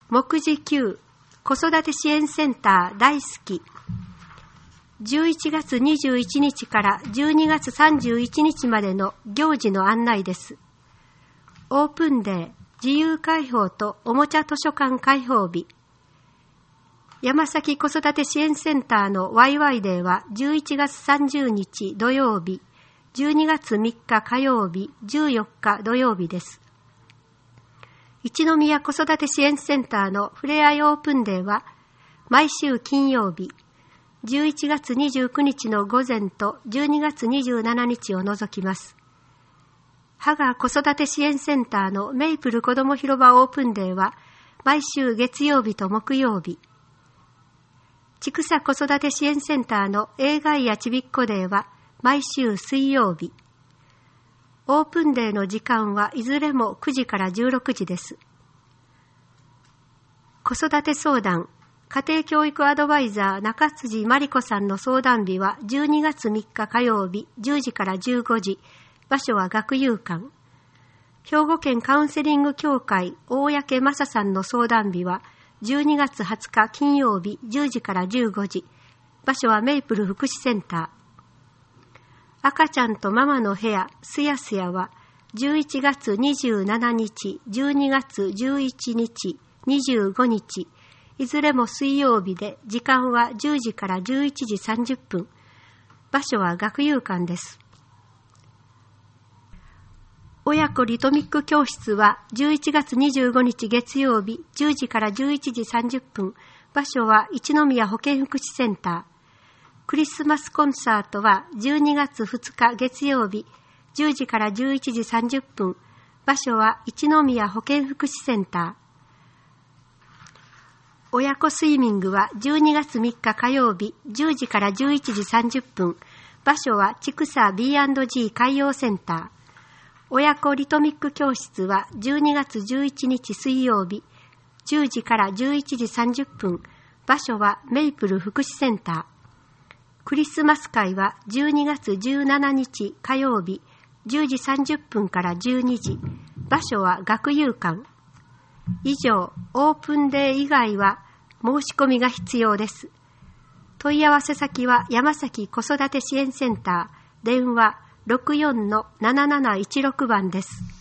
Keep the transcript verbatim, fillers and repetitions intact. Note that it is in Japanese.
目次きゅう子育て支援センター大好き。じゅういちがつにじゅういちにちからじゅうにがつさんじゅういちにちまでの行事の案内です。オープンデー、自由開放とおもちゃ図書館開放日。山崎子育て支援センターのワイワイデーはじゅういちがつさんじゅうにち土曜日、じゅうにがつみっか火曜日、じゅうよっか土曜日です。一宮子育て支援センターのふれあいオープンデーは毎週金曜日、じゅういちがつにじゅうくにちの午前とじゅうにがつにじゅうしちにちを除きます。芳賀子育て支援センターのメイプル子ども広場オープンデーは毎週月曜日と木曜日。千草子育て支援センターの映画やちびっこデーは毎週水曜日。オープンデーの時間はいずれもくじからじゅうろくじです。子育て相談、家庭教育アドバイザー中辻真理子さんの相談日はじゅうにがつみっか火曜日じゅうじからじゅうごじ、場所は学友館。兵庫県カウンセリング協会大宅正さんの相談日はじゅうにがつはつか金曜日じゅうじからじゅうごじ、場所はメイプル福祉センター。赤ちゃんとママの部屋すやすやはじゅういちがつにじゅうしちにち、じゅうにがつじゅういちにち、にじゅうごにち、いずれも水曜日で時間はじゅうじからじゅういちじさんじゅっぷん、場所は学友館です。親子リトミック教室はじゅういちがつにじゅうごにち月曜日じゅうじからじゅういちじさんじゅっぷん、場所は一宮保健福祉センター。クリスマスコンサートはじゅうにがつふつか月曜日じゅうじからじゅういちじさんじゅっぷん、場所は一宮保健福祉センター。親子スイミングはじゅうにがつみっか火曜日じゅうじからじゅういちじさんじゅっぷん、場所は千草 ビーアンドジー 海洋センター。親子リトミック教室はじゅうにがつじゅういちにち水曜日じゅうじからじゅういちじさんじゅっぷん、場所はメイプル福祉センター。クリスマス会はじゅうにがつじゅうしちにち火曜日じゅうじさんじゅっぷんからじゅうにじ、場所は学友館。以上、オープンデー以外は申し込みが必要です。問い合わせ先は山崎子育て支援センター、電話 ろくよんのなななないちろく 番です。